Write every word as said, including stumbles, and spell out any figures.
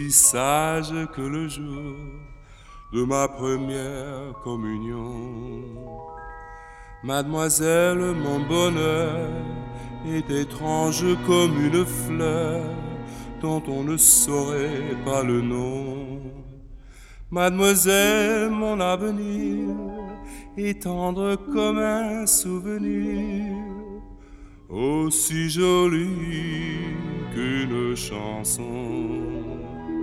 sage que le jour de ma première communion. Mademoiselle, mon bonheur est étrange comme une fleur dont on ne saurait pas le nom. Mademoiselle, mon avenir est tendre comme un souvenir, aussi joli qu'une chanson.